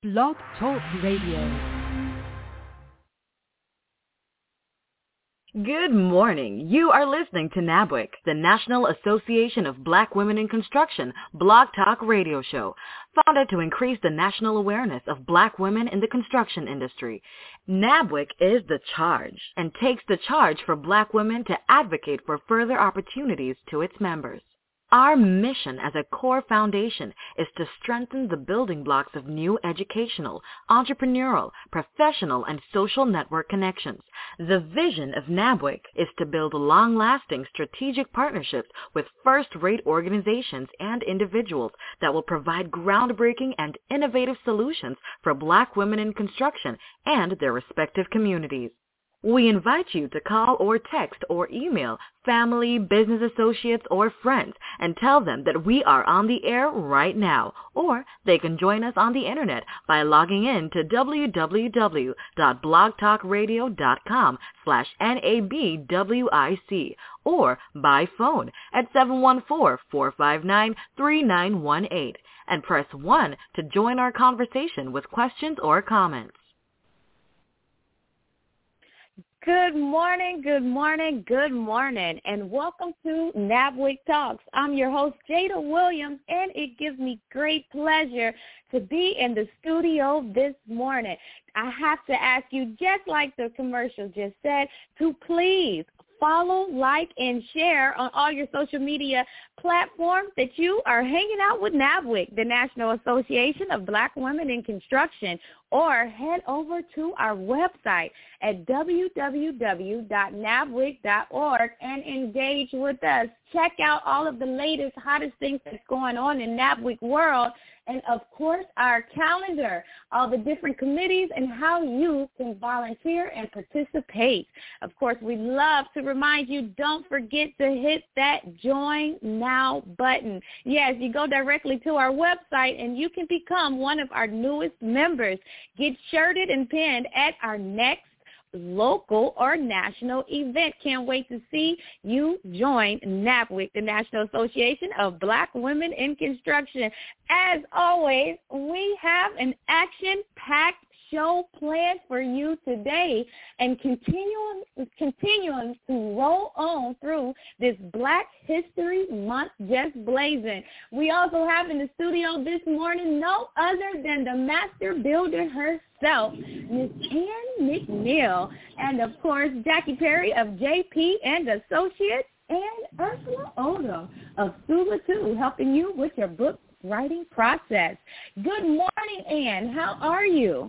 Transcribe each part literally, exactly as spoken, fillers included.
Blog Talk Radio. Good morning. You are listening to NABWIC, the National Association of Black Women in Construction Blog Talk Radio Show, founded to increase the national awareness of Black women in the construction industry. NABWIC is the charge and takes the charge for Black women to advocate for further opportunities to its members. Our mission as a core foundation is to strengthen the building blocks of new educational, entrepreneurial, professional, and social network connections. The vision of NABWIC is to build long-lasting strategic partnerships with first-rate organizations and individuals that will provide groundbreaking and innovative solutions for Black women in construction and their respective communities. We invite you to call or text or email family, business associates, or friends and tell them that we are on the air right now, or they can join us on the internet by logging in to www.blogtalkradio.com slash NABWIC or by phone at seven one four, four five nine, three nine one eight and press one to join our conversation with questions or comments. Good morning, good morning, good morning, and welcome to NABWIC Talks. I'm your host, Jada Williams, and it gives me great pleasure to be in the studio this morning. I have to ask you, just like the commercial just said, to please follow, like, and share on all your social media platforms that you are hanging out with NABWIC, the National Association of Black Women in Construction, or head over to our website at w w w dot nabwic dot org and engage with us. Check out all of the latest, hottest things that's going on in NABWIC world, and, of course, our calendar, all the different committees, and how you can volunteer and participate. Of course, we love to remind you, don't forget to hit that Join Now button. Yes, you go directly to our website, and you can become one of our newest members. Get shirted and pinned at our next local or national event. Can't wait to see you join NABWIC, the National Association of Black Women in Construction. As always, we have an action-packed show planned for you today, and continuing continuing to roll on through this Black History Month just blazing. We also have in the studio this morning no other than the master builder herself, Miss Ann McNeil, and of course Jackie Perry of J P and Associates, and Ursula Odom of Sula two, helping you with your book writing process. Good morning, Ann. How are you?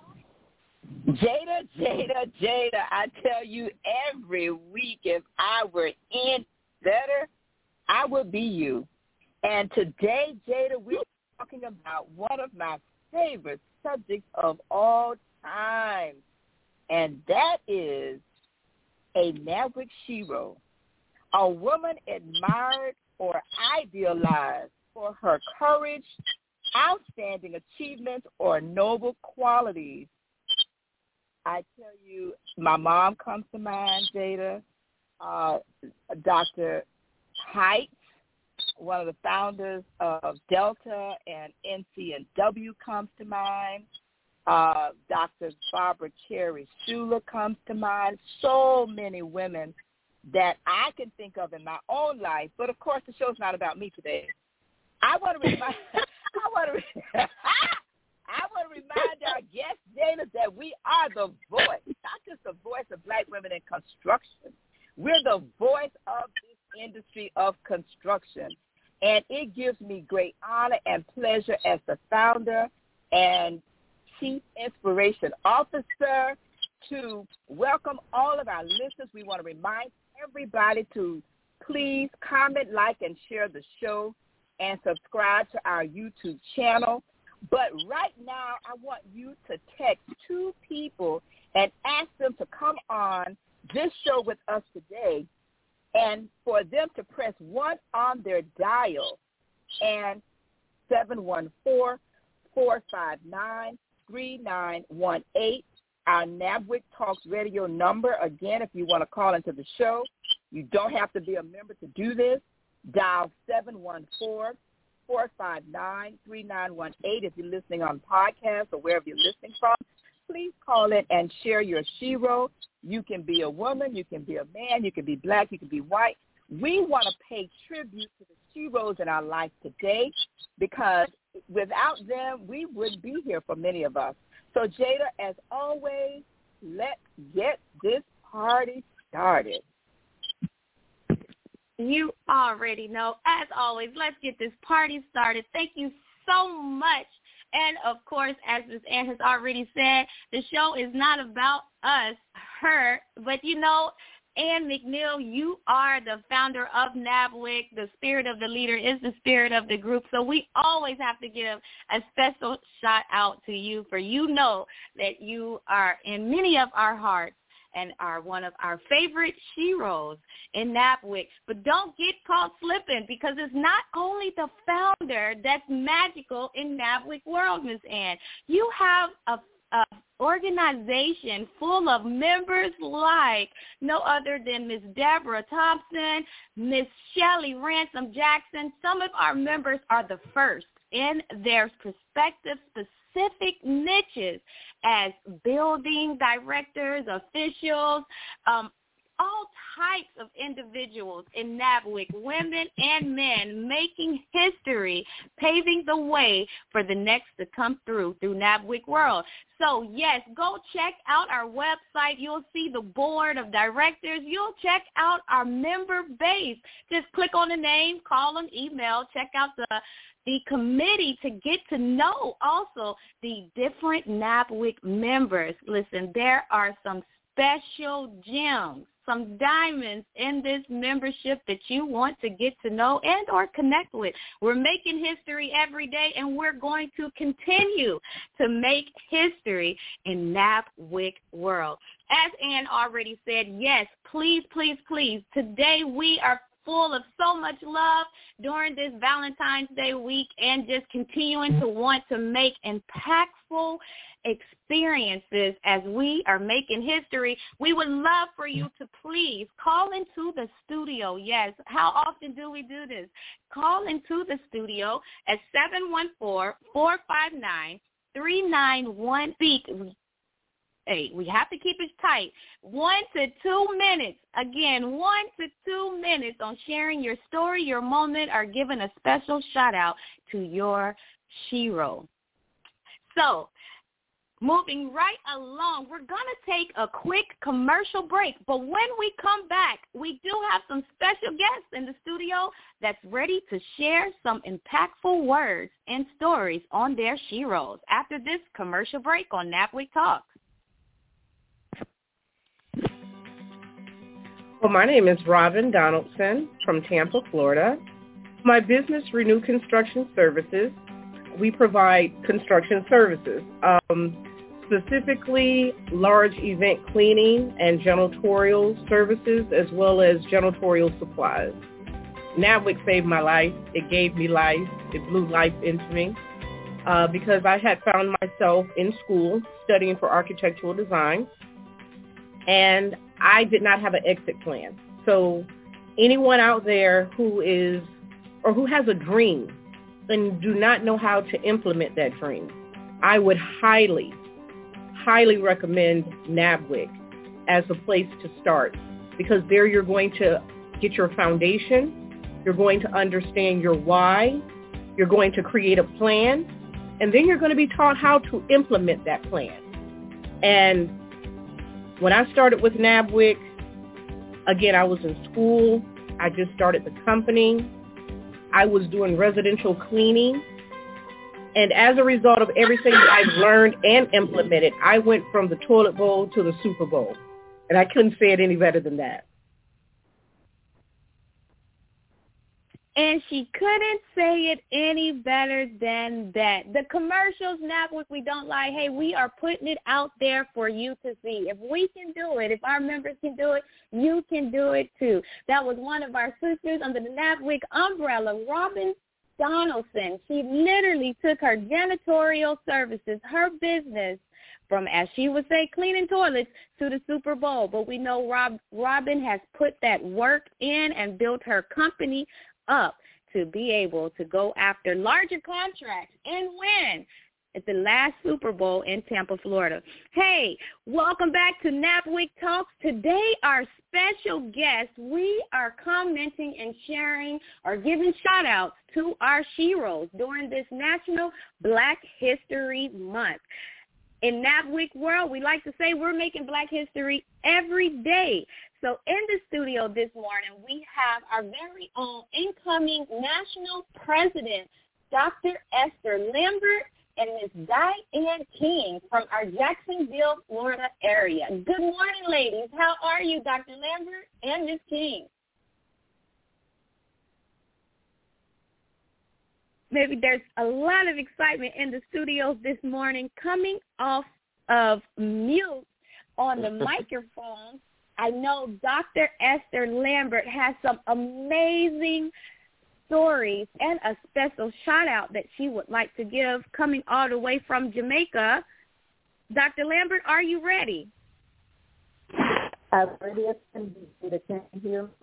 Jada, Jada, Jada, I tell you every week, if I were in better, I would be you. And today, Jada, we're talking about one of my favorite subjects of all time, and that is a NABWIC shero, a woman admired or idealized for her courage, outstanding achievements, or noble qualities. I tell you, my mom comes to mind, Jada, uh, Doctor Heights, one of the founders of Delta and N C N W comes to mind. Uh, Doctor Barbara Cherry Schuler comes to mind. So many women that I can think of in my own life. But, of course, the show's not about me today. I want to remind I want to I want to remind our guests, Jada, that we are the voice, not just the voice of Black women in construction. We're the voice of this industry of construction. And it gives me great honor and pleasure as the founder and Chief Inspiration Officer to welcome all of our listeners. We want to remind everybody to please comment, like, and share the show and subscribe to our YouTube channel. But right now, I want you to text two people and ask them to come on this show with us today, and for them to press one on their dial and seven one four, four five nine, three nine one eight, our NABWIC Talks Radio number. Again, if you want to call into the show, you don't have to be a member to do this. Dial seven one four, four five nine, three nine one eight. If you're listening on podcast or wherever you're listening from, please call in and share your shero. You can be a woman, you can be a man, you can be black, you can be white. We want to pay tribute to the sheroes in our life today because without them, we wouldn't be here for many of us. So, Jada, as always, let's get this party started. You already know. As always, let's get this party started. Thank you so much. And, of course, as Miz Ann has already said, the show is not about us, her, but, you know, Ann McNeil, you are the founder of NABWIC. The spirit of the leader is the spirit of the group. So we always have to give a special shout out to you, for you know that you are in many of our hearts and are one of our favorite sheroes in NABWIC. But don't get caught slipping, because it's not only the founder that's magical in NABWIC world, Miz Ann. You have a Uh, organization full of members like no other than Miss Deborah Thompson, Miss Shelley Ransom Jackson. Some of our members are the first in their respective specific niches as building directors, officials, um, all types of individuals in NABWIC, women and men, making history, paving the way for the next to come through, through NABWIC World. So, yes, go check out our website. You'll see the board of directors. You'll check out our member base. Just click on the name, call them, email, check out the the committee to get to know also the different NABWIC members. Listen, there are some special gems, some diamonds in this membership that you want to get to know and or connect with. We're making history every day, and we're going to continue to make history in NABWIC world. As Ann already said, yes, please, please, please, today we are full of so much love during this Valentine's Day week and just continuing to want to make impactful experiences as we are making history. We would love for you to please call into the studio. Yes, how often do we do this? Call into the studio at seven one four, four five nine, three nine one eight. Hey, we have to keep it tight. One to two minutes. Again, one to two minutes on sharing your story, your moment, or giving a special shout out to your shero. So, moving right along, we're going to take a quick commercial break. But when we come back, we do have some special guests in the studio that's ready to share some impactful words and stories on their sheroes after this commercial break on NABWIC Talks. Well, my name is Robin Donaldson from Tampa, Florida. My business, Renew Construction Services, we provide construction services, um, specifically large event cleaning and janitorial services, as well as janitorial supplies. NABWIC saved my life. It gave me life. It blew life into me uh, because I had found myself in school studying for architectural design, and I did not have an exit plan. So anyone out there who is or who has a dream and do not know how to implement that dream, I would highly, highly recommend NABWIC as a place to start, because there you're going to get your foundation, you're going to understand your why, you're going to create a plan, and then you're going to be taught how to implement that plan. And when I started with NABWIC, again, I was in school. I just started the company. I was doing residential cleaning. And as a result of everything that I've learned and implemented, I went from the toilet bowl to the Super Bowl. And I couldn't say it any better than that. And she couldn't say it any better than that. The commercials, NABWIC, we don't lie. Hey, we are putting it out there for you to see. If we can do it, if our members can do it, you can do it too. That was one of our sisters under the NABWIC umbrella, Robin Donaldson. She literally took her janitorial services, her business, from, as she would say, cleaning toilets to the Super Bowl. But we know Rob, Robin has put that work in and built her company up to be able to go after larger contracts and win at the last Super Bowl in Tampa, Florida. Hey, welcome back to NABWIC Talks. Today, our special guest, we are commenting and sharing or giving shout-outs to our sheroes during this National Black History Month. In NABWIC world, we like to say we're making Black history every day. So in the studio this morning, we have our very own incoming national president, Doctor Esther Lambert, and Miss Diane King from our Jacksonville, Florida area. Good morning, ladies. How are you, Doctor Lambert and Miss King? Maybe there's a lot of excitement in the studios this morning coming off of mute on the microphone. I know Doctor Esther Lambert has some amazing stories and a special shout-out that she would like to give coming all the way from Jamaica. Doctor Lambert, are you ready? I'm ready. Can you hear me?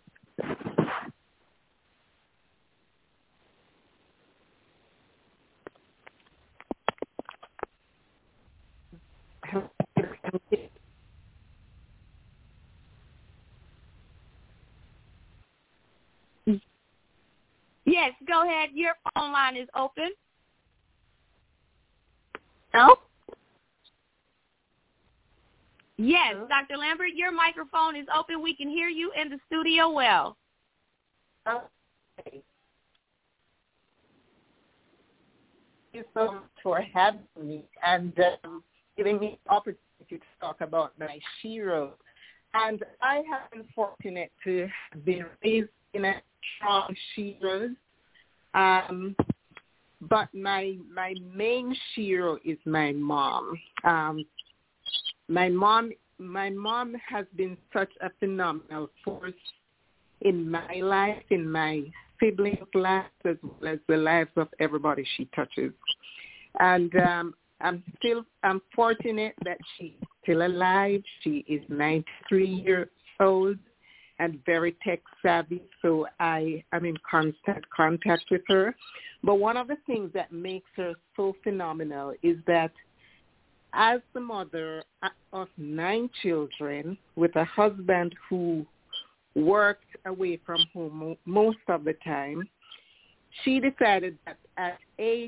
Yes, go ahead. Your phone line is open. No? Yes, Doctor Lambert, your microphone is open. We can hear you in the studio well. Okay. Thank you so much for having me and um, giving me the opportunity to talk about my shero. And I have been fortunate to be raised in a strong sheroes. Um, but my my main shero is my mom. Um, my mom my mom has been such a phenomenal force in my life, in my siblings' lives, as well as the lives of everybody she touches. And um, I'm still I'm fortunate that she's still alive. She is ninety-three years old and very tech savvy, so I am in constant contact with her. But one of the things that makes her so phenomenal is that as the mother of nine children with a husband who worked away from home most of the time, she decided that at age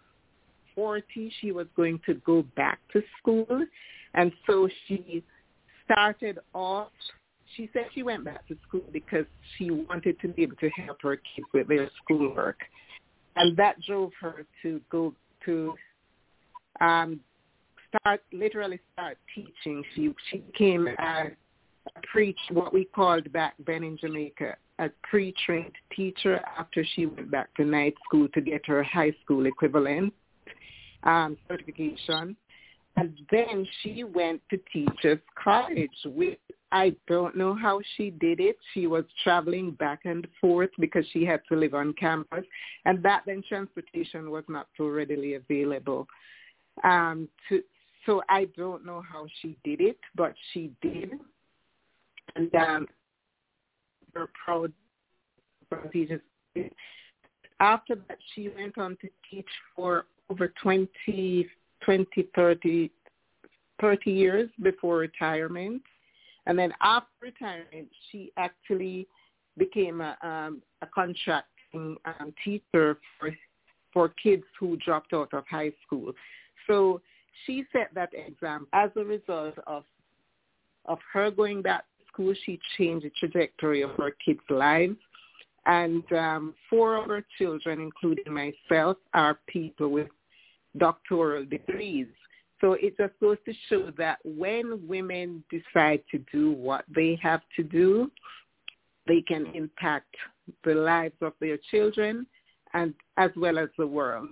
forty she was going to go back to school. And so she started off, she said she went back to school because she wanted to be able to help her kids with their schoolwork. And that drove her to go to um, start, literally start teaching. She, she became a, a preach, what we called back then in Jamaica, a pre-trained teacher after she went back to night school to get her high school equivalent um, certification. And then she went to teachers college with, I don't know how she did it. She was traveling back and forth because she had to live on campus. And back then transportation was not so readily available. Um, to, so I don't know how she did it, but she did. And um, we're proud of teachers. After that, she went on to teach for over twenty, twenty, thirty, thirty years before retirement. And then after retirement, she actually became a, um, a contracting um, teacher for, for kids who dropped out of high school. So she set that example. As a result of of her going back to school, she changed the trajectory of her kids' lives. And um, four of her children, including myself, are people with doctoral degrees. So it just goes to show that when women decide to do what they have to do, they can impact the lives of their children and as well as the world.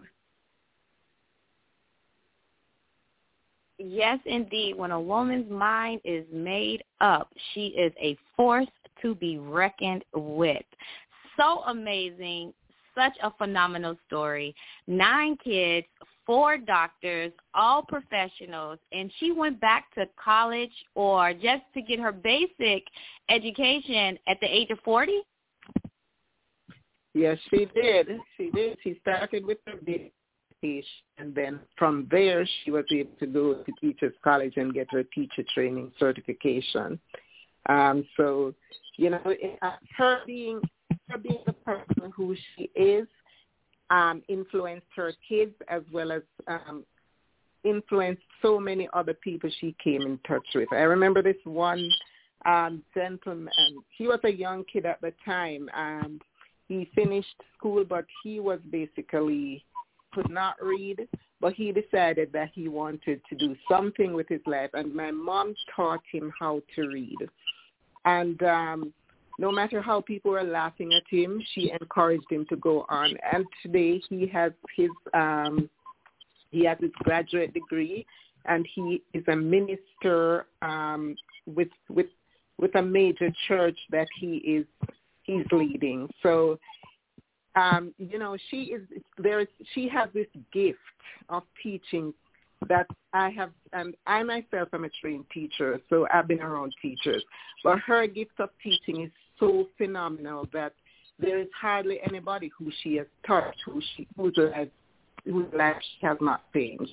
Yes, indeed. When a woman's mind is made up, she is a force to be reckoned with. So amazing. Such a phenomenal story. Nine kids, four doctors, all professionals, and she went back to college or just to get her basic education at the age of forty? Yes, she did. She did. She started with her business, and then from there she was able to go to Teachers College and get her teacher training certification. Um, so, you know, her being her being the person who she is um, influenced her kids as well as um, influenced so many other people she came in touch with. I remember this one um, gentleman. He was a young kid at the time, and he finished school, but he was basically could not read, but he decided that he wanted to do something with his life, and my mom taught him how to read. And um, no matter how people were laughing at him, she encouraged him to go on. And today he has his um, he has his graduate degree, and he is a minister um, with with with a major church that he is he's leading. So. Um, you know, she is there. Is, she has this gift of teaching that I have, and I myself am a trained teacher, so I've been around teachers. But her gift of teaching is so phenomenal that there is hardly anybody who she has touched who she whose life whose life she has not changed.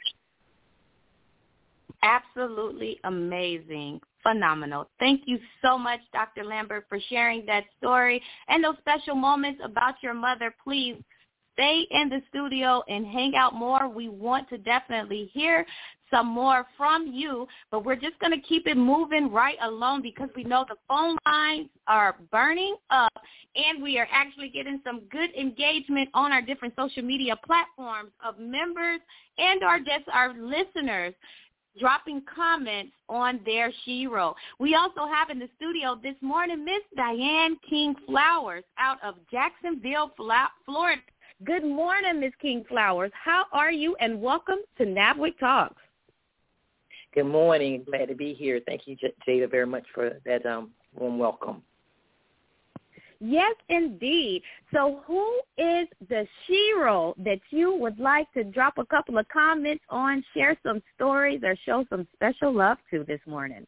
Absolutely amazing. Phenomenal. Thank you so much, Doctor Lambert, for sharing that story and those special moments about your mother. Please stay in the studio and hang out more. We want to definitely hear some more from you, but we're just going to keep it moving right along because we know the phone lines are burning up, and we are actually getting some good engagement on our different social media platforms of members and our just our listeners dropping comments on their Shiro. We also have in the studio this morning Miss Diane King Flowers out of Jacksonville, Florida. Good morning, Miss King Flowers. How are you? And welcome to NABWIC Talks. Good morning. Glad to be here. Thank you, Jada, very much for that um, warm welcome. Yes, indeed. So who is the Shiro that you would like to drop a couple of comments on, share some stories, or show some special love to this morning?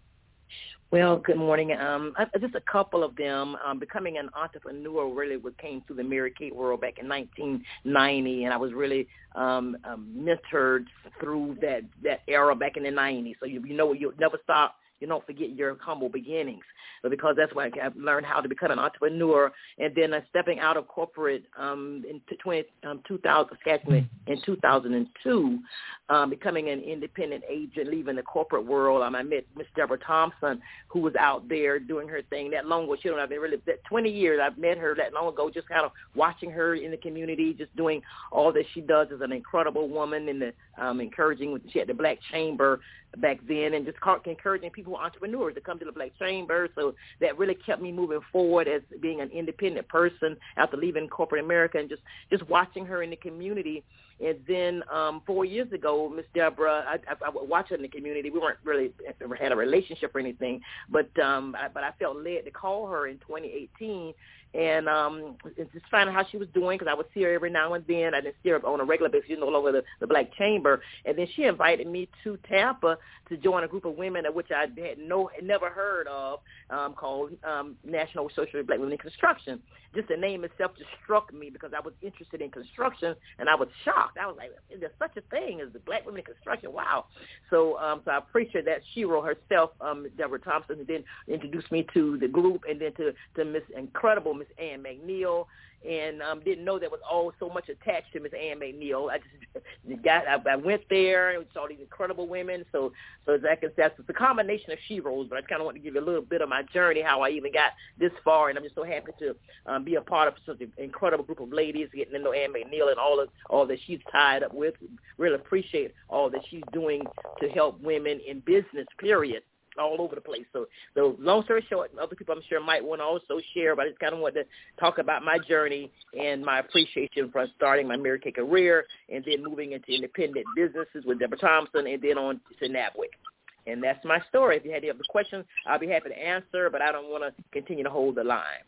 Well, good morning. Um, just a couple of them. Um, becoming an entrepreneur really what came through the Mary Kay world back in nineteen ninety, and I was really um, um, mentored through that, that era back in the nineties. So you, you know you'll never stop. You don't forget your humble beginnings. But because that's why I've learned how to become an entrepreneur, and then uh, stepping out of corporate um, in twenty, um, two thousand, excuse me, in two thousand two, um, becoming an independent agent, leaving the corporate world. Um, I met Miss Deborah Thompson, who was out there doing her thing that long ago. She don't have been really that twenty years. I've met her that long ago, just kind of watching her in the community, just doing all that she does as an incredible woman, and the um, encouraging. She had the Black Chamber back then, and just encouraging people, entrepreneurs, to come to the Black Chamber. So that really kept me moving forward as being an independent person after leaving corporate America, and just, just watching her in the community. And then um, four years ago, Miss Deborah, I, I, I watched her in the community. We weren't really ever had a relationship or anything, but um, I, but I felt led to call her in twenty eighteen and um, just find out how she was doing, because I would see her every now and then. I didn't see her on a regular basis. She's no longer the, the Black Chamber. And then she invited me to Tampa to join a group of women of which I had no never heard of, um, called um, National Association of Black Women in Construction. Just the name itself just struck me because I was interested in construction, and I was shocked. I was like, is there such a thing as the Black Women in Construction? Wow. So um, so I appreciate that. Shiro herself, um, Deborah Thompson, who then introduced me to the group, and then to, to Miss Incredible, Miss Ann McNeil, and um, didn't know there was all so much attached to Miss Ann McNeil. I just got, I, I went there and saw these incredible women. So, so as I can say, it's a combination of Shiros, but I kind of want to give you a little bit of my journey, how I even got this far, and I'm just so happy to um, be a part of such an incredible group of ladies, getting to know Ann McNeil and all of all that she's tied up with. Really appreciate all that she's doing to help women in business, period, all over the place. So, so long story short, other people I'm sure might want to also share, but I just kind of want to talk about my journey and my appreciation for starting my Mary Kay career and then moving into independent businesses with Deborah Thompson and then on to NABWIC. And that's my story. If you had any other questions, I'll be happy to answer, but I don't want to continue to hold the line.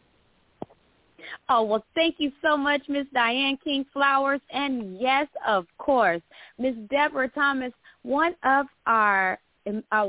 Oh, well, thank you so much, Miss Diane King Flowers. And yes, of course, Miss Deborah Thomas, one of our Uh, well,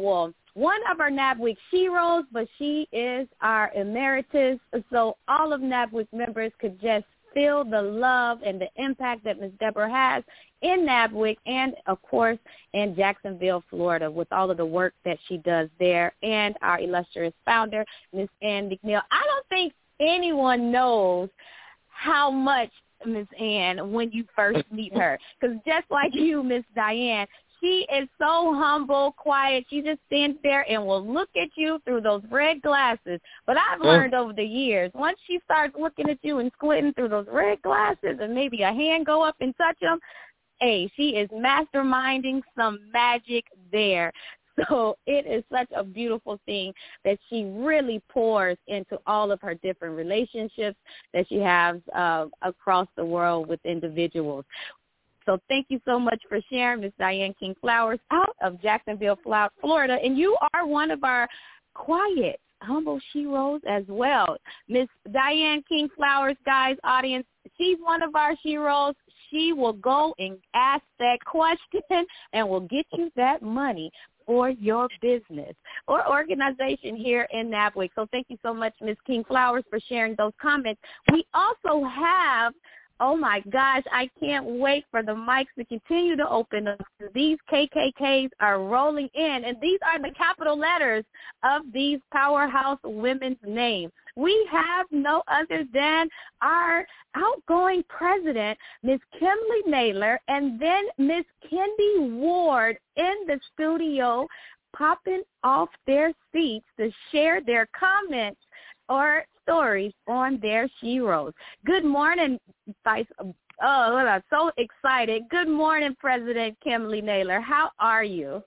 one of our NABWIC Sheroes, but she is our emeritus. So all of NABWIC members could just feel the love and the impact that Miz Deborah has in NABWIC and, of course, in Jacksonville, Florida, with all of the work that she does there, and our illustrious founder, Miz Ann McNeil. I don't think anyone knows how much Miz Ann when you first meet her, because just like you, Miz Diane, she is so humble, quiet. She just stands there and will look at you through those red glasses. But I've learned over the years, once she starts looking at you and squinting through those red glasses and maybe a hand go up and touch them, hey, she is masterminding some magic there. So it is such a beautiful thing that she really pours into all of her different relationships that she has uh, across the world with individuals. So thank you so much for sharing, Miz Diane King Flowers, out of Jacksonville, Florida. And you are one of our quiet, humble sheroes as well. Miz Diane King Flowers, guys, audience, she's one of our sheroes. She will go and ask that question and will get you that money for your business or organization here in NABWIC. So thank you so much, Miz King Flowers, for sharing those comments. We also have, oh, my gosh, I can't wait for the mics to continue to open up. These K K Ks are rolling in, and these are the capital letters of these powerhouse women's names. We have no other than our outgoing president, Miz Kimberly Naylor, and then Miz Kendi Ward in the studio popping off their seats to share their comments or stories on their sheroes. Good morning, Vice. Oh, I'm so excited. Good morning, President Kimberly Naylor. How are you?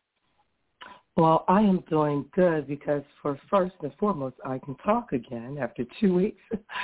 Well, I am doing good because for first and foremost, I can talk again after two weeks.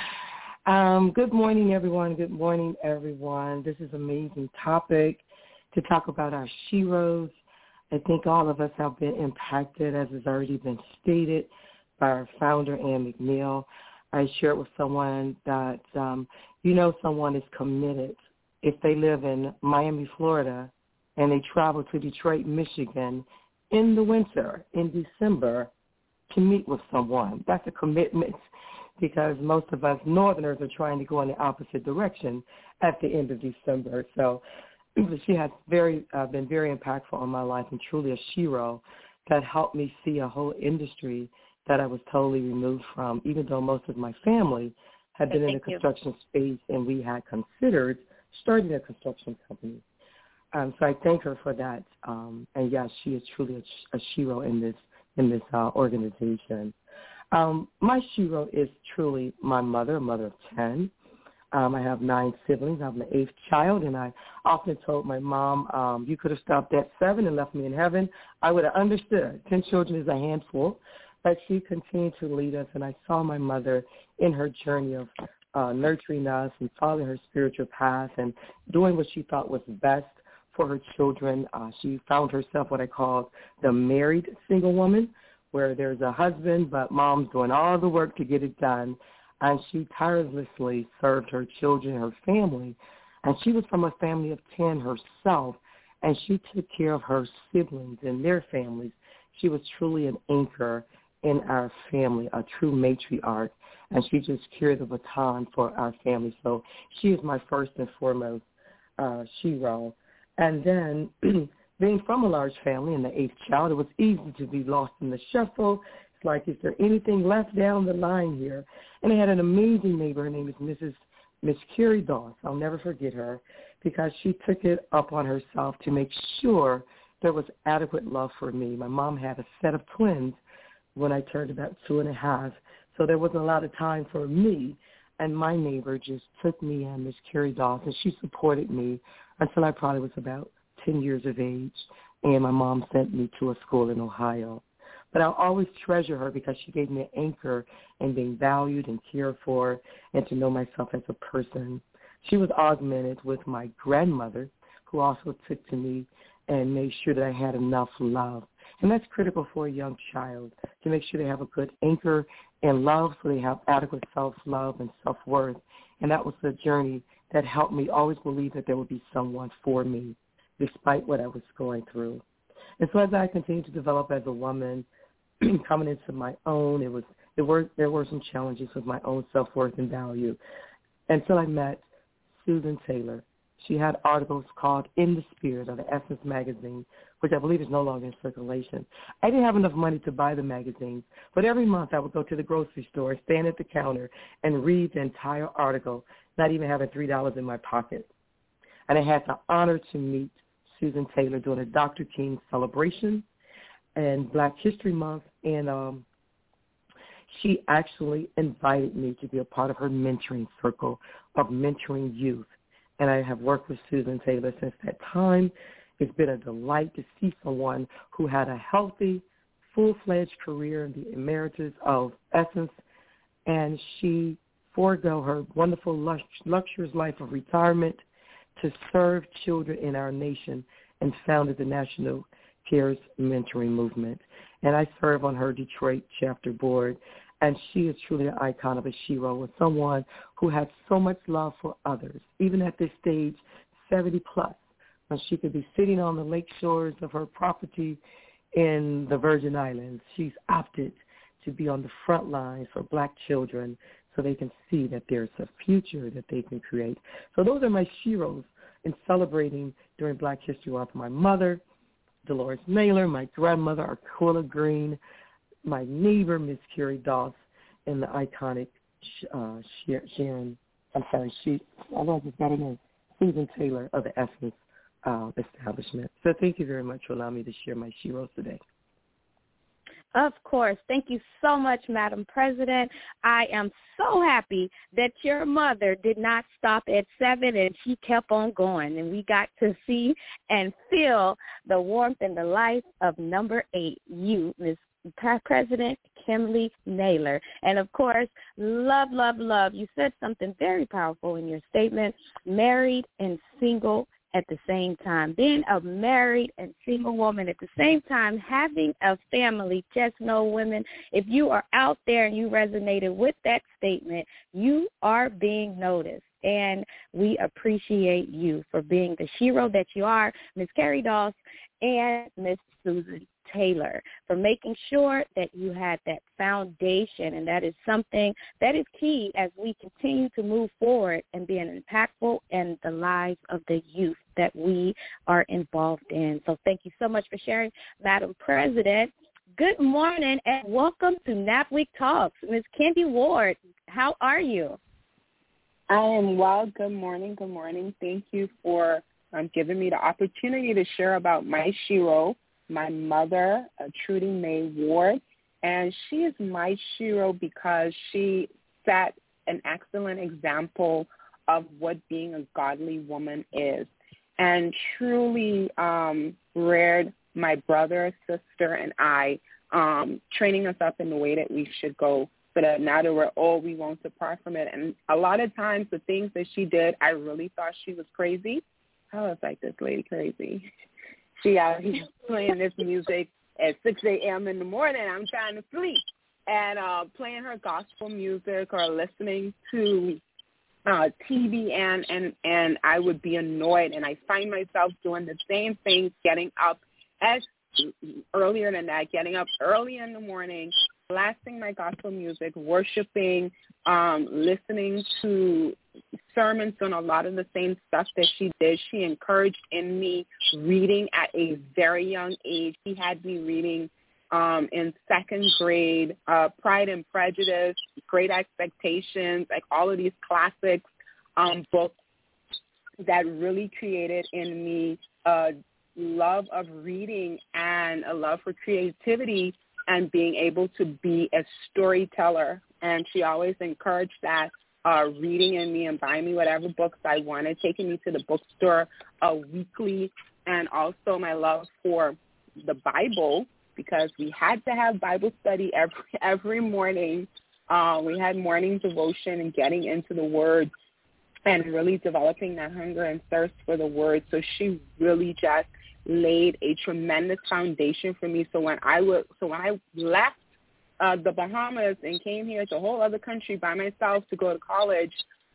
um, good morning, everyone. Good morning, everyone. This is an amazing topic to talk about our sheroes. I think all of us have been impacted, as has already been stated, by our founder, Ann McNeil. I shared with someone that, um, you know, someone is committed if they live in Miami, Florida, and they travel to Detroit, Michigan in the winter, in December, to meet with someone. That's a commitment because most of us Northerners are trying to go in the opposite direction at the end of December. So she has very uh, been very impactful on my life and truly a shero that helped me see a whole industry that I was totally removed from, even though most of my family had been in the construction space and we had considered starting a construction company. Um, so I thank her for that. Um, and, yes, she is truly a, a shero in this in this uh, organization. Um, my shero is truly my mother, a mother of ten. Um, I have nine siblings. I'm the eighth child, and I often told my mom, um, you could have stopped at seven and left me in heaven. I would have understood. Ten children is a handful. But she continued to lead us, and I saw my mother in her journey of uh, nurturing us and following her spiritual path and doing what she thought was best for her children. Uh, she found herself what I call the married single woman, where there's a husband, but mom's doing all the work to get it done. And she tirelessly served her children, her family. And she was from a family of ten herself, and she took care of her siblings and their families. She was truly an anchor in our family, a true matriarch, and she just carried the baton for our family. So she is my first and foremost uh, shero. And then being from a large family and the eighth child, it was easy to be lost in the shuffle. It's like, is there anything left down the line here? And I had an amazing neighbor. Her name is Missus Miss Carrie Doss. I'll never forget her because she took it upon herself to make sure there was adequate love for me. My mom had a set of twins when I turned about two and a half, so there wasn't a lot of time for me. And my neighbor just took me in, Miss Carrie Doss, and she supported me until I probably was about ten years of age, and my mom sent me to a school in Ohio. But I'll always treasure her because she gave me an anchor in being valued and cared for and to know myself as a person. She was augmented with my grandmother, who also took to me and made sure that I had enough love. And that's critical for a young child, to make sure they have a good anchor and love so they have adequate self-love and self-worth. And that was the journey that helped me always believe that there would be someone for me, despite what I was going through. And so as I continued to develop as a woman, coming into my own. It was it were there were some challenges with my own self-worth and value until I met Susan Taylor. She had articles called In the Spirit of the Essence magazine, which I believe is no longer in circulation. I didn't have enough money to buy the magazines, but every month I would go to the grocery store, stand at the counter, and read the entire article, not even having three dollars in my pocket. And I had the honor to meet Susan Taylor during a Doctor King celebration and Black History Month, and um, she actually invited me to be a part of her mentoring circle of mentoring youth. And I have worked with Susan Taylor since that time. It's been a delight to see someone who had a healthy, full-fledged career in the emeritus of Essence, and she forego her wonderful, lux- luxurious life of retirement to serve children in our nation and founded the National Cares Mentoring Movement. And I serve on her Detroit chapter board. And she is truly an icon of a shero, with someone who had so much love for others, even at this stage, seventy plus, when she could be sitting on the lake shores of her property in the Virgin Islands. She's opted to be on the front lines for Black children so they can see that there's a future that they can create. So those are my sheroes in celebrating during Black History Month. My mother, Dolores Naylor, my grandmother, Aquila Green, my neighbor, Miss Carrie Doss, and the iconic uh, Sharon, I'm sorry, she, I love this better name, Susan Taylor of the Essence uh, establishment. So thank you very much for allowing me to share my sheroes today. Of course. Thank you so much, Madam President. I am so happy that your mother did not stop at seven and she kept on going. And we got to see and feel the warmth and the life of number eight, you, Miz President Kimberly Naylor. And, of course, love, love, love. You said something very powerful in your statement, married and single at the same time. Being a married and single woman at the same time, having a family, just know, women, if you are out there and you resonated with that statement, you are being noticed. And we appreciate you for being the shero that you are, Miz Carrie Doss and Miz Susan Taylor, for making sure that you had that foundation, and that is something that is key as we continue to move forward and being impactful in the lives of the youth that we are involved in. So thank you so much for sharing, Madam President. Good morning and welcome to NABWIC Talks. Miz Kendi Ward, how are you? I am well. Good morning. Good morning. Thank you for um, giving me the opportunity to share about my shero, my mother, uh, Trudy Mae Ward, and she is my shero because she set an excellent example of what being a godly woman is, and truly um, reared my brother, sister, and I, um, training us up in the way that we should go, so that now that we're old, we won't depart from it. And a lot of times the things that she did, I really thought she was crazy. I was like, this lady crazy. She out here playing this music at six a.m. in the morning. I'm trying to sleep. And uh, playing her gospel music or listening to uh, T V, and, and, and I would be annoyed. And I find myself doing the same thing, getting up as earlier than that, getting up early in the morning, blasting my gospel music, worshiping, um, listening to sermons on a lot of the same stuff that she did. She encouraged in me reading at a very young age. She had me reading um, in second grade, uh, Pride and Prejudice, Great Expectations, like all of these classics um, books that really created in me a love of reading and a love for creativity and being able to be a storyteller. And she always encouraged that, uh, reading in me and buying me whatever books I wanted, taking me to the bookstore uh, weekly, and also my love for the Bible, because we had to have Bible study every, every morning. Uh, we had morning devotion and getting into the Word and really developing that hunger and thirst for the Word. So she really just laid a tremendous foundation for me. So when I would, so when I left uh, the Bahamas and came here to a whole other country by myself to go to college,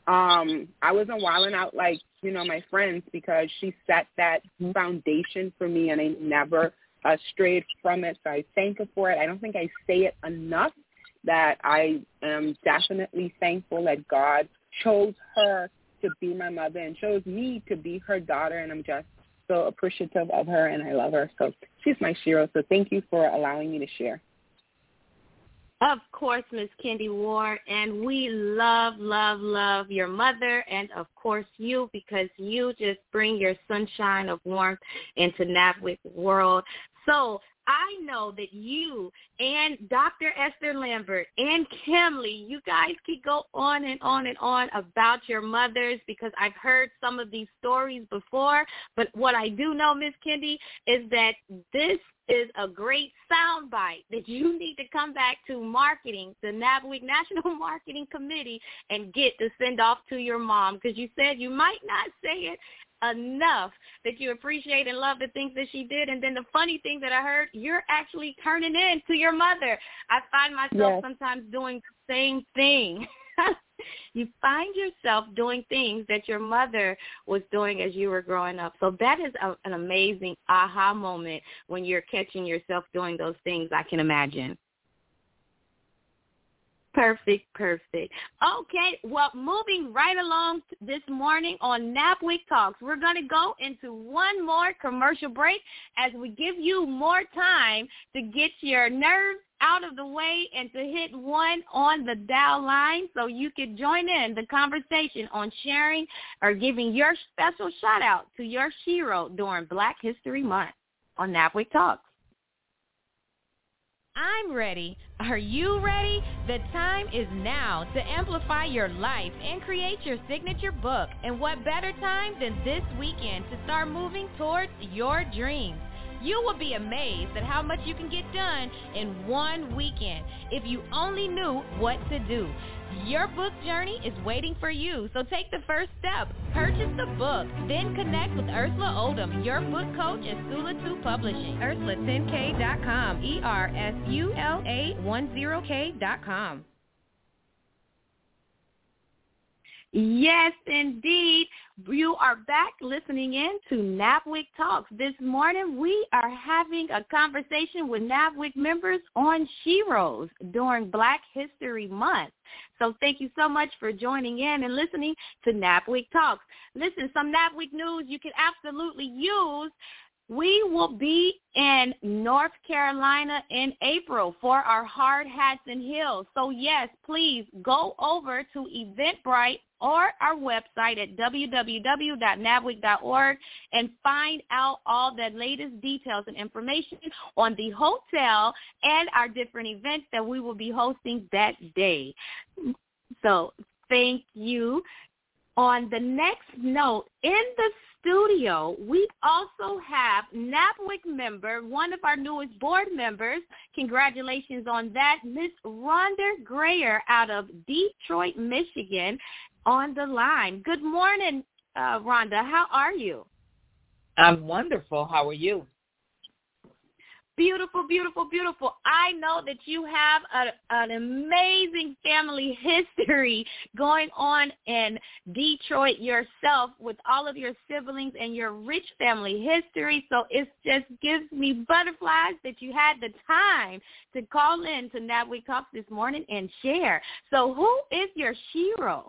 um, I wasn't wilding out like, you know, my friends, because she set that foundation for me, and I never uh, strayed from it. So I thank her for it. I don't think I say it enough that I am definitely thankful that God chose her to be my mother and chose me to be her daughter, and I'm just so appreciative of her, and I love her. So she's my Shiro. So thank you for allowing me to share. Of course, Miss Kendi Ward, and we love, love, love your mother and, of course, you, because you just bring your sunshine of warmth into NABWIC world. So I know that you and Doctor Esther Lambert and Kimley, you guys could go on and on and on about your mothers, because I've heard some of these stories before. But what I do know, Miss Kendi, is that this is a great soundbite that you need to come back to marketing, the NABWIC National Marketing Committee, and get to send off to your mom, because you said you might not say it enough that you appreciate and love the things that she did. And then the funny thing that I heard, you're actually turning in to your mother. I find myself yes. sometimes doing the same thing. You find yourself doing things that your mother was doing as you were growing up. So that is a, an amazing aha moment when you're catching yourself doing those things, I can imagine. Perfect, perfect. Okay, well, moving right along this morning on NABWIC Talks, we're going to go into one more commercial break as we give you more time to get your nerves out of the way and to hit one on the dial line so you can join in the conversation on sharing or giving your special shout out to your Shiro during Black History Month on NABWIC Talks. I'm ready. Are you ready? The time is now to amplify your life and create your signature book. And what better time than this weekend to start moving towards your dreams? You will be amazed at how much you can get done in one weekend if you only knew what to do. Your book journey is waiting for you, so take the first step. Purchase the book, then connect with Ursula Odom, your book coach at Sula two Publishing. Ursula ten K dot com, E R S U L A ten K dot com. Yes, indeed. You are back listening in to NABWIC Talks. This morning, we are having a conversation with NABWIC members on Shiros during Black History Month. So thank you so much for joining in and listening to NABWIC Talks. Listen, some NABWIC news you can absolutely use. We will be in North Carolina in April for our Hard Hats and Heels. So, yes, please go over to Eventbrite or our website at w w w dot nabwic dot org and find out all the latest details and information on the hotel and our different events that we will be hosting that day. So, thank you. On the next note, in the studio, we also have NABWIC member, one of our newest board members, congratulations on that, Miss Rhonda Grayer out of Detroit, Michigan, on the line. Good morning, uh, Rhonda. How are you? I'm wonderful. How are you? Beautiful, beautiful, beautiful. I know that you have a, an amazing family history going on in Detroit yourself with all of your siblings and your rich family history. So it just gives me butterflies that you had the time to call in to NABWIC Talks this morning and share. So who is your Shiro?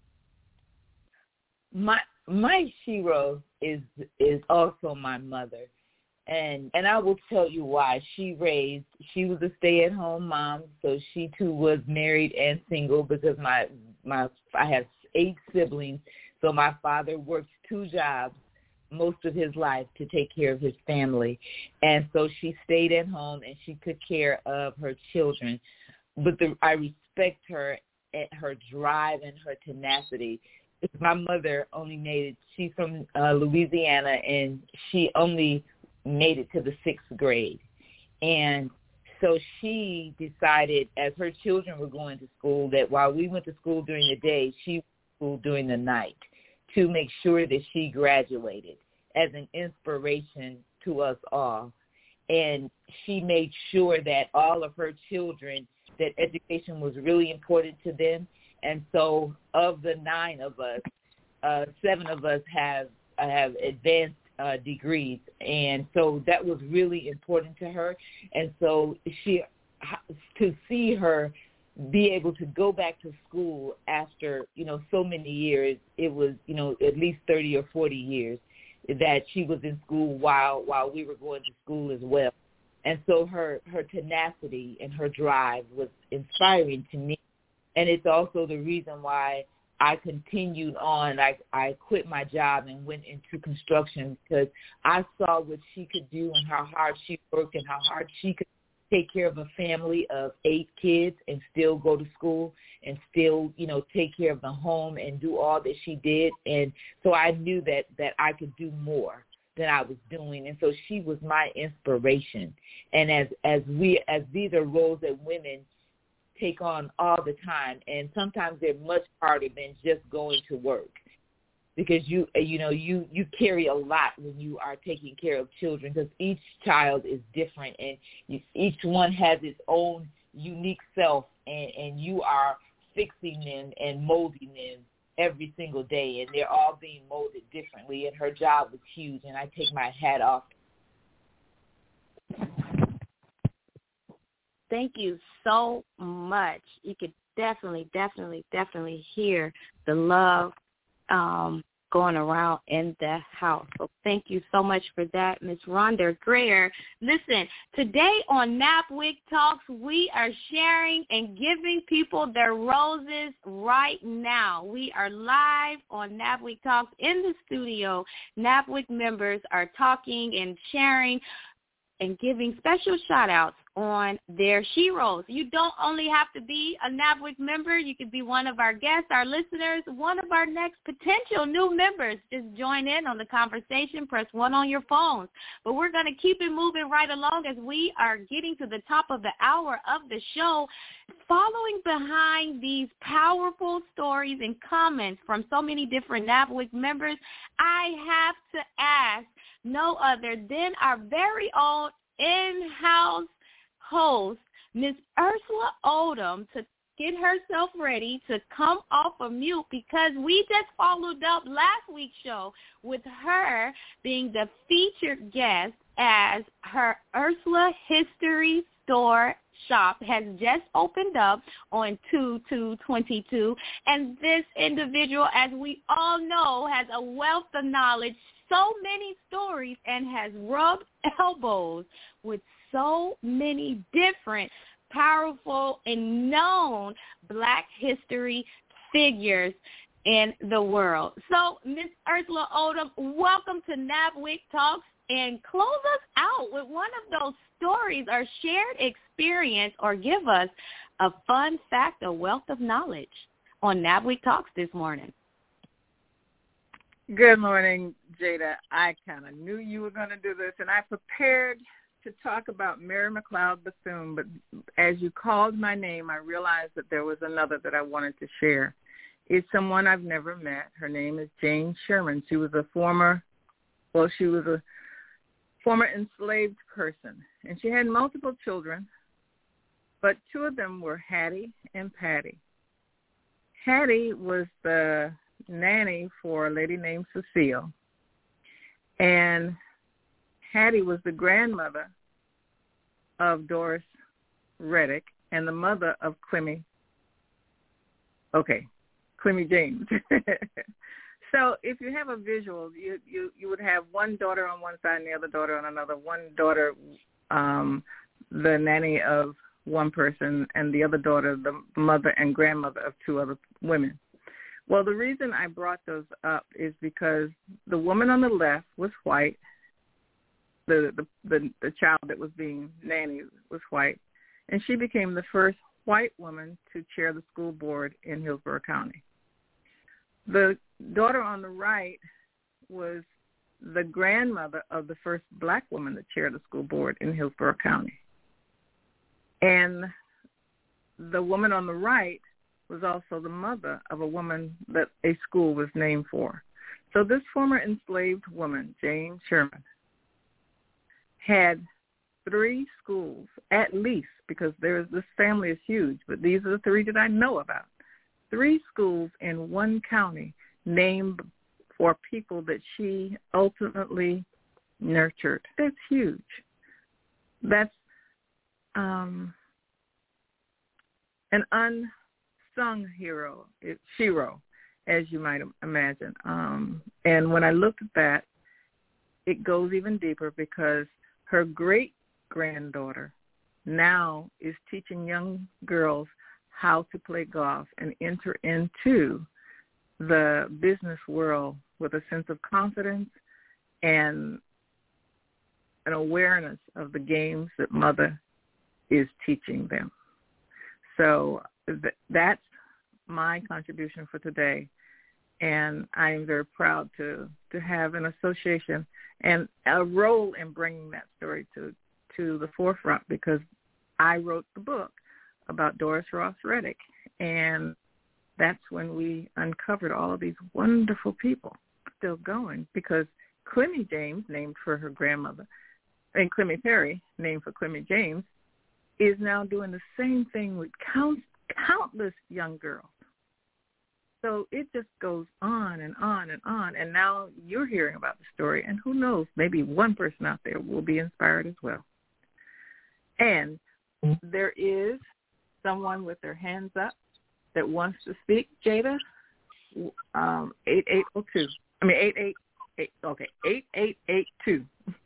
My my Shiro is is also my mother. And and I will tell you why. She raised, she was a stay-at-home mom, so she too was married and single because my my I have eight siblings, so my father worked two jobs most of his life to take care of his family. And so she stayed at home and she took care of her children. But the, I respect her at her drive and her tenacity. My mother only made it, she's from uh, Louisiana, and she only made it to the sixth grade. And so she decided, as her children were going to school, that while we went to school during the day, she went to school during the night to make sure that she graduated as an inspiration to us all. And she made sure that all of her children, that education was really important to them. And so of the nine of us, uh, seven of us have have advanced uh, degrees. And so that was really important to her. And so she, to see her be able to go back to school after, you know, so many years, it was, you know, at least thirty or forty years that she was in school while while we were going to school as well. And so her, her tenacity and her drive was inspiring to me. And it's also the reason why I continued on. I, I quit my job and went into construction because I saw what she could do and how hard she worked and how hard she could take care of a family of eight kids and still go to school and still, you know, take care of the home and do all that she did. And so I knew that, that I could do more than I was doing. And so she was my inspiration. And as, as we, as these are roles that women take on all the time, and sometimes they're much harder than just going to work, because you, you know, you, you carry a lot when you are taking care of children, because each child is different and you, each one has its own unique self, and, and you are fixing them and molding them every single day, and they're all being molded differently, and her job was huge, and I take my hat off. Thank you so much. You could definitely, definitely, definitely hear the love um, going around in the house. So thank you so much for that, Miz Rhonda Greer. Listen, today on NABWIC Talks, we are sharing and giving people their roses right now. We are live on NABWIC Talks in the studio. NABWIC members are talking and sharing and giving special shout-outs on their sheroes. You don't only have to be a NABWIC member. You could be one of our guests, our listeners, one of our next potential new members. Just join in on the conversation. Press one on your phones. But we're going to keep it moving right along as we are getting to the top of the hour of the show. Following behind these powerful stories and comments from so many different NABWIC members, I have to ask no other than our very own in-house host, Miz Ursula Odom, to get herself ready to come off of mute, because we just followed up last week's show with her being the featured guest as her Ursula History Store shop has just opened up on two two twenty-two, and this individual, as we all know, has a wealth of knowledge, so many stories, and has rubbed elbows with so many different powerful and known Black history figures in the world. So, Miz Ursula Odom, welcome to NABWIC Talks, and close us out with one of those stories or shared experience, or give us a fun fact, a wealth of knowledge on NABWIC Talks this morning. Good morning, Jada. I kind of knew you were going to do this, and I prepared to talk about Mary McLeod Bethune, but as you called my name, I realized that there was another that I wanted to share. It's someone I've never met. Her name is Jane Sherman. She was a former, well, she was a former enslaved person, and she had multiple children, but two of them were Hattie and Patty. Hattie was the nanny for a lady named Cecile, and Hattie was the grandmother of Doris Reddick and the mother of Clemmy, okay, Clemmy James. So if you have a visual, you, you, you would have one daughter on one side and the other daughter on another, one daughter um, the nanny of one person, and the other daughter the mother and grandmother of two other women. Well, the reason I brought those up is because the woman on the left was white. The, the the the child that was being nannied was white, and she became the first white woman to chair the school board in Hillsborough County. The daughter on the right was the grandmother of the first Black woman to chair the school board in Hillsborough County. And the woman on the right was also the mother of a woman that a school was named for. So this former enslaved woman, Jane Sherman, had three schools at least, because there's this family is huge, but these are the three that I know about. Three schools in one county named for people that she ultimately nurtured. That's huge. That's um, an unsung hero, it's Shiro, as you might imagine. Um, and when I looked at that, it goes even deeper because her great-granddaughter now is teaching young girls how to play golf and enter into the business world with a sense of confidence and an awareness of the games that mother is teaching them. So th- that's my contribution for today. And I am very proud to, to have an association and a role in bringing that story to, to the forefront, because I wrote the book about Doris Ross Reddick, and that's when we uncovered all of these wonderful people still going, because Clemmy James, named for her grandmother, and Clemmy Perry, named for Clemmy James, is now doing the same thing with count, countless young girls. So it just goes on and on and on, and now you're hearing about the story, and who knows, maybe one person out there will be inspired as well. And there is someone with their hands up that wants to speak. Jada, um, eight eight oh two. I mean, eight eight eight, okay, eight eight eight two.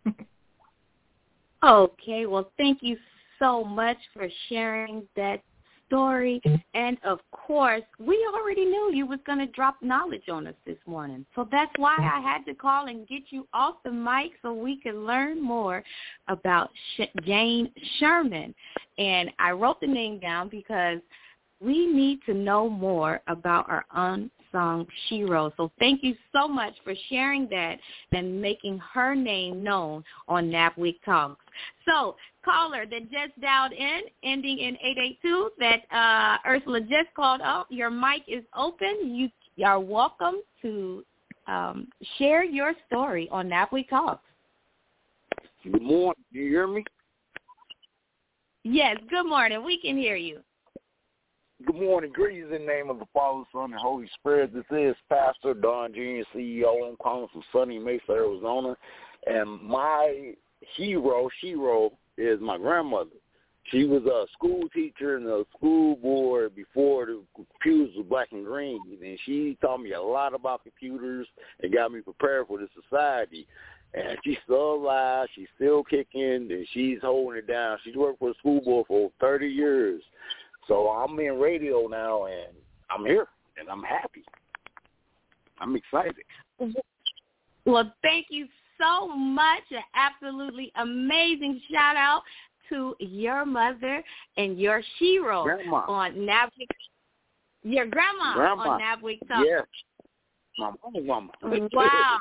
Okay, well, thank you so much for sharing that story. And, of course, we already knew you was going to drop knowledge on us this morning. So that's why I had to call and get you off the mic so we could learn more about Jane Sherman. And I wrote the name down because we need to know more about our unsung heroes. So thank you so much for sharing that and making her name known on NABWIC Talks. So, caller that just dialed in, ending in eight eight two, that uh, Ursula just called up, your mic is open. You are welcome to um, share your story on NABWIC Talks. Good morning. Do you hear me? Yes, good morning. We can hear you. Good morning. Greetings in the name of the Father, Son, and Holy Spirit. This is Pastor Don Junior, C E O. I'm calling from sunny Mesa, Arizona. And my hero, Shiro, is my grandmother. She was a school teacher in the school board before the computers were black and green. And she taught me a lot about computers and got me prepared for the society. And she's still alive. She's still kicking, and she's holding it down. She's worked for the school board for thirty years. So I'm in radio now, and I'm here, and I'm happy. I'm excited. Well, thank you so much. An absolutely amazing shout-out to your mother and your Shiro grandma. on NABWIC. Your grandma, grandma. on NABWIC Talk. Yes, my mama. Wow.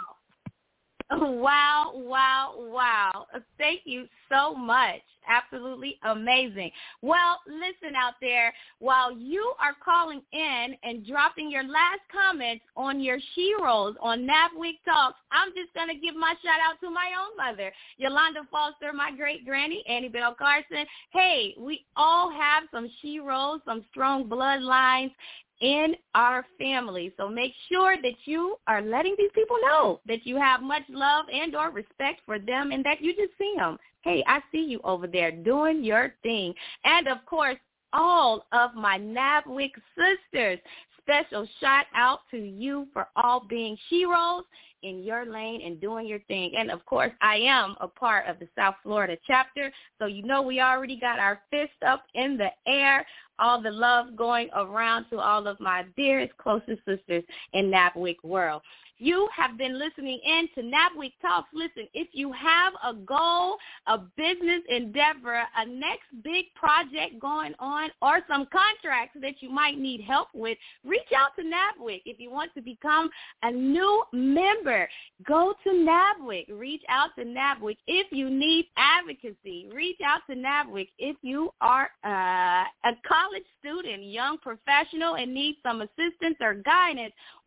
Wow, wow, wow. Thank you so much. Absolutely amazing. Well, listen out there, while you are calling in and dropping your last comments on your Shiros on NABWIC Talks, I'm just going to give my shout out to my own mother, Yolanda Foster, my great-granny, Annie Bell Carson. Hey, we all have some Shiros, some strong bloodlines in our family. So make sure that you are letting these people know that you have much love and or respect for them and that you just see them. Hey, I see you over there doing your thing. And, of course, all of my NABWIC sisters, special shout out to you for all being Shiros in your lane and doing your thing. And, of course, I am a part of the South Florida chapter, so you know we already got our fist up in the air, all the love going around to all of my dearest, closest sisters in NABWIC world. You have been listening in to NABWIC Talks. Listen, if you have a goal, a business endeavor, a next big project going on, or some contracts that you might need help with, reach out to NABWIC. If you want to become a new member, go to NABWIC. Reach out to NABWIC. If you need advocacy, reach out to NABWIC. If you are uh, a college student, young professional, and need some assistance or guidance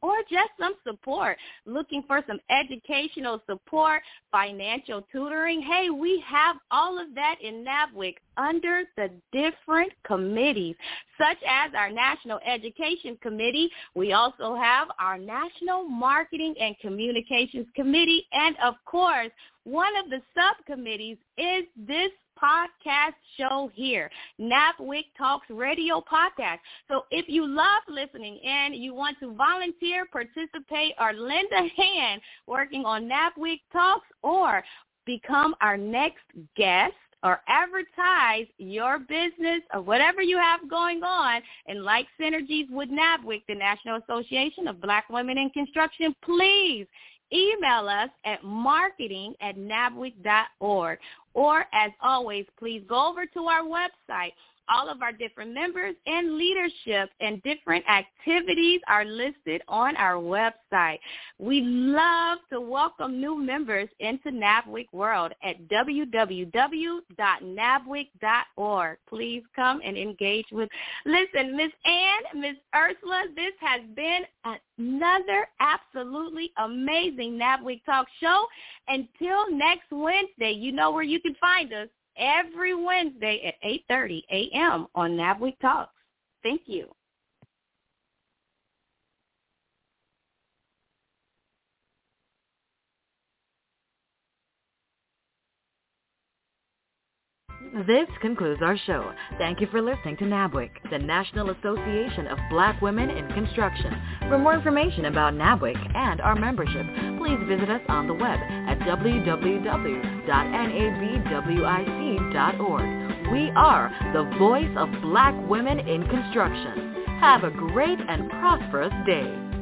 or just some support, looking for some educational support, financial tutoring, hey, we have all of that in NABWIC under the different committees, such as our National Education Committee. We also have our National Marketing and Communications Committee, and of course, one of the subcommittees is this podcast show here, NABWIC Talks Radio Podcast. So if you love listening in, you want to volunteer, participate, or lend a hand working on NABWIC Talks, or become our next guest, or advertise your business or whatever you have going on and like synergies with NABWIC, the National Association of Black Women in Construction, please email us at marketing at nabwic dot org. Or, as always, please go over to our website. All of our different members and leadership and different activities are listed on our website. We love to welcome new members into NABWIC World at w w w dot nabwic dot org. Please come and engage with. Listen, Miss Ann, Miss Ursula, this has been another absolutely amazing NABWIC Talk show. Until next Wednesday, you know where you can find us. Every Wednesday at eight thirty a.m. on NABWIC Talks. Thank you. This concludes our show. Thank you for listening to NABWIC, the National Association of Black Women in Construction. For more information about NABWIC and our membership, please visit us on the web at w w w dot n a b w i c dot org. We are the voice of Black women in construction. Have a great and prosperous day.